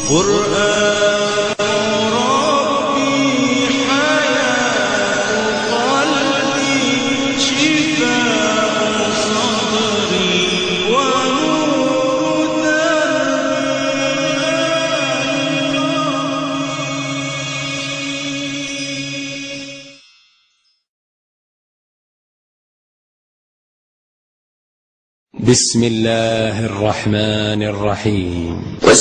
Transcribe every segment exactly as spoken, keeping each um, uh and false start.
قرآن ربي حياة قلبي شفاء صدري ونور دربي. بسم الله الرحمن الرحيم.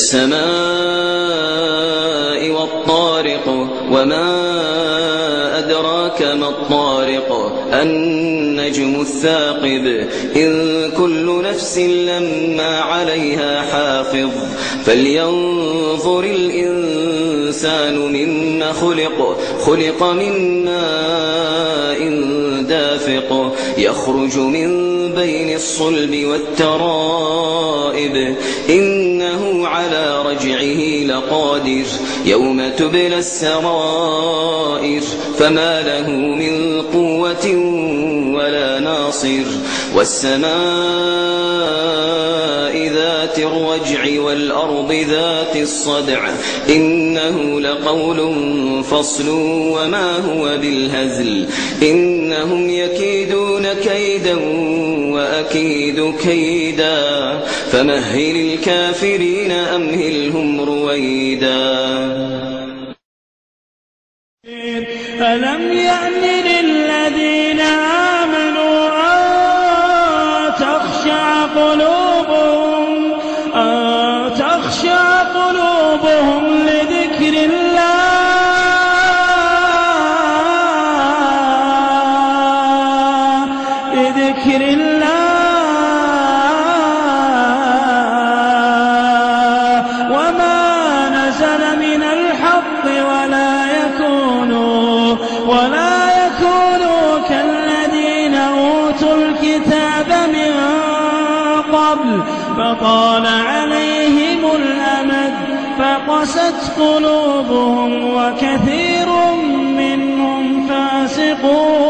والسماء والطارق وما أدراك ما الطارق النجم الثاقب إن كل نفس لما عليها حافظ فلينظر الإنسان مما خلق خلق من ماء دافق يخرج من بين الصلب والترائب إنه على رجعه لقادر يوم تبلى السرائر فما له من قوة ولا ناصر والسماء ذات الرجع والأرض ذات الصدع إنه لقول فصل وما هو بالهزل إنهم يكيدون كيدا وأكيد كيدا فمهل الكافرين أمهلهم رويدا. ألم يأن للذين آمنوا أن تخشع قلوبهم أن تخشع قلوبهم لذكر الله لذكر الله وما نزل من الحق ولا يكونوا ولا يكونوا كالذين أوتوا الكتاب من قبل فطال عليهم الأمد فقست قلوبهم وكثير منهم فاسقون.